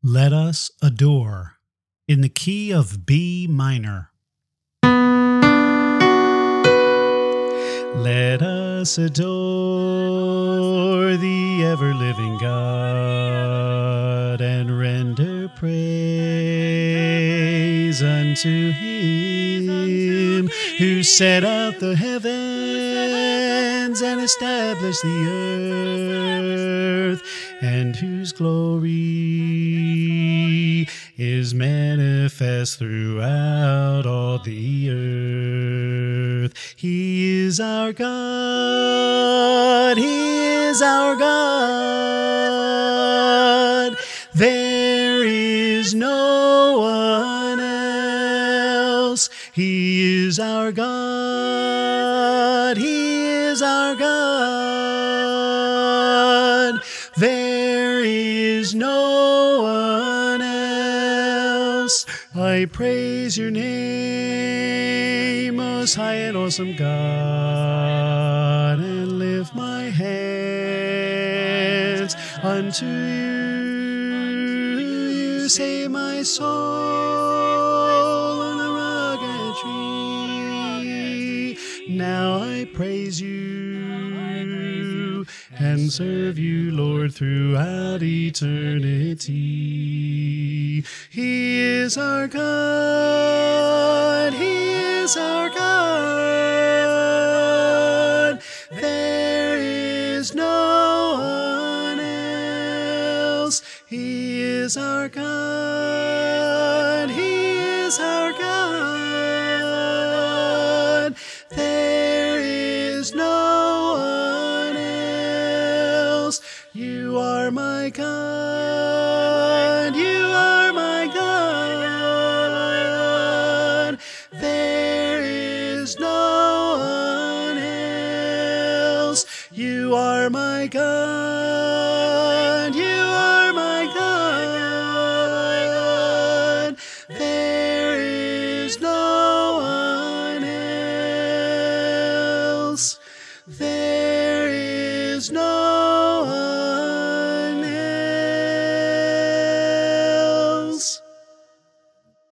Let us adore in the key of B minor. Let us adore the ever-living God and render praise unto Him who set out the heavens and established the earth, and whose glory is manifest throughout all the earth. He is our God, He is our God. There is no one else. He is our God, He is our God. There is no one else. I praise your name, most high and awesome God, and lift my hands unto you. You save my soul on the rugged tree. Now I praise you and serve you, Lord, throughout eternity. He is our God, He is our God. There is no one else. He is our God, He is our God. There is no one else. You are my God, you are my God. There is no one else. You are my God.